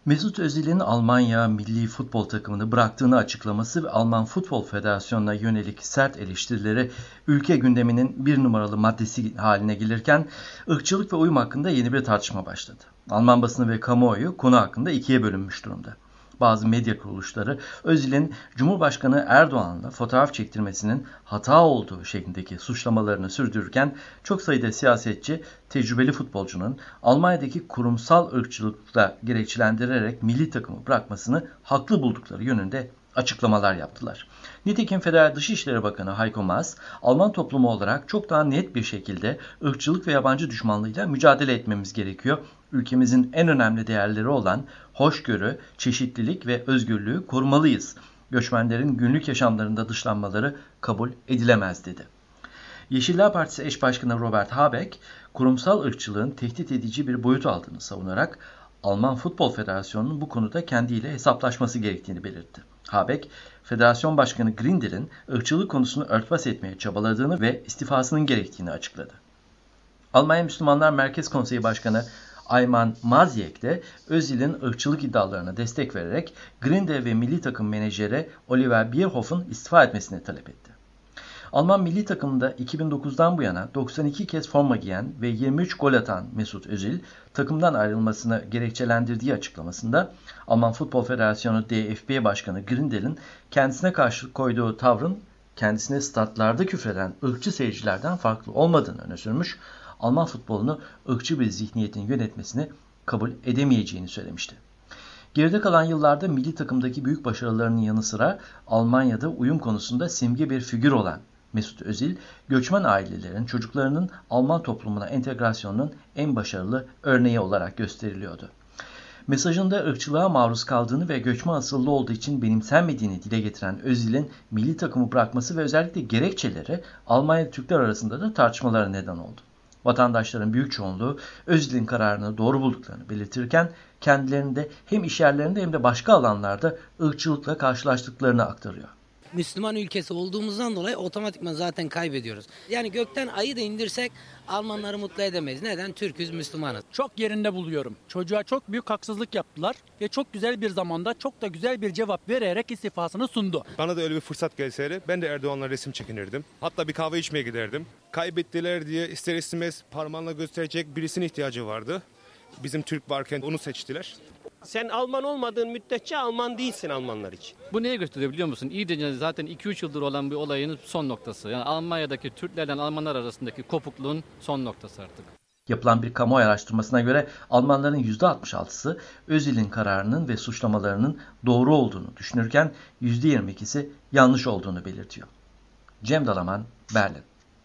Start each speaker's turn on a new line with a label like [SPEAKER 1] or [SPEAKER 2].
[SPEAKER 1] Mesut Özil'in Almanya milli futbol takımını bıraktığını açıklaması ve Alman Futbol Federasyonu'na yönelik sert eleştirileri ülke gündeminin bir numaralı maddesi haline gelirken ırkçılık ve uyum hakkında yeni bir tartışma başladı. Alman basını ve kamuoyu konu hakkında ikiye bölünmüş durumda. Bazı medya kuruluşları Özil'in Cumhurbaşkanı Erdoğan'la fotoğraf çektirmesinin hata olduğu şeklindeki suçlamalarını sürdürürken çok sayıda siyasetçi tecrübeli futbolcunun Almanya'daki kurumsal ırkçılıkla gerekçelendirerek milli takımı bırakmasını haklı buldukları yönünde açıklamalar yaptılar. Nitekim Federal Dışişleri Bakanı Heiko Maas, Alman toplumu olarak çok daha net bir şekilde ırkçılık ve yabancı düşmanlığıyla mücadele etmemiz gerekiyor. Ülkemizin en önemli değerleri olan hoşgörü, çeşitlilik ve özgürlüğü korumalıyız. Göçmenlerin günlük yaşamlarında dışlanmaları kabul edilemez dedi. Yeşiller Partisi eş başkanı Robert Habeck, kurumsal ırkçılığın tehdit edici bir boyut aldığını savunarak Alman Futbol Federasyonu'nun bu konuda kendiyle hesaplaşması gerektiğini belirtti. Habeck, Federasyon Başkanı Grindel'in ırkçılık konusunu örtbas etmeye çabaladığını ve istifasının gerektiğini açıkladı. Almanya Müslümanlar Merkez Konseyi Başkanı Ayman Mazyek de Özil'in ırkçılık iddialarına destek vererek Grindel ve milli takım menajeri Oliver Bierhoff'un istifa etmesini talep etti. Alman milli takımında 2009'dan bu yana 92 kez forma giyen ve 23 gol atan Mesut Özil, takımdan ayrılmasını gerekçelendirdiği açıklamasında Alman Futbol Federasyonu DFB Başkanı Grindel'in kendisine karşı koyduğu tavrın kendisine statlarda küfreden ırkçı seyircilerden farklı olmadığını öne sürmüş, Alman futbolunu ırkçı bir zihniyetin yönetmesini kabul edemeyeceğini söylemişti. Geride kalan yıllarda milli takımdaki büyük başarılarının yanı sıra Almanya'da uyum konusunda simge bir figür olan Mesut Özil, göçmen ailelerin çocuklarının Alman toplumuna entegrasyonunun en başarılı örneği olarak gösteriliyordu. Mesajında ırkçılığa maruz kaldığını ve göçmen asıllı olduğu için benimsenmediğini dile getiren Özil'in milli takımı bırakması ve özellikle gerekçeleri Almanya Türkler arasında da tartışmalara neden oldu. Vatandaşların büyük çoğunluğu Özil'in kararını doğru bulduklarını belirtirken kendilerini de hem iş yerlerinde hem de başka alanlarda ırkçılıkla karşılaştıklarını aktarıyor.
[SPEAKER 2] Müslüman ülkesi olduğumuzdan dolayı otomatikman zaten kaybediyoruz. Yani gökten ayı da indirsek Almanları mutlu edemeyiz. Neden? Türk'üz, Müslümanız.
[SPEAKER 3] Çok yerinde buluyorum. Çocuğa çok büyük haksızlık yaptılar ve çok güzel bir zamanda çok da güzel bir cevap vererek istifasını sundu.
[SPEAKER 4] Bana da öyle bir fırsat gelseydi ben de Erdoğan'la resim çekinirdim. Hatta bir kahve içmeye giderdim. Kaybettiler diye ister istemez parmağınla gösterecek birisinin ihtiyacı vardı. Bizim Türk varken onu seçtiler.
[SPEAKER 5] Sen Alman olmadığın müddetçe Alman değilsin Almanlar için.
[SPEAKER 6] Bu neye gösteriyor biliyor musun? İyice zaten 2-3 yıldır olan bir olayın son noktası. Yani Almanya'daki Türklerden Almanlar arasındaki kopukluğun son noktası artık.
[SPEAKER 1] Yapılan bir kamuoyu araştırmasına göre Almanların %66'sı Özil'in kararının ve suçlamalarının doğru olduğunu düşünürken %22'si yanlış olduğunu belirtiyor. Cem Dalaman, Berlin.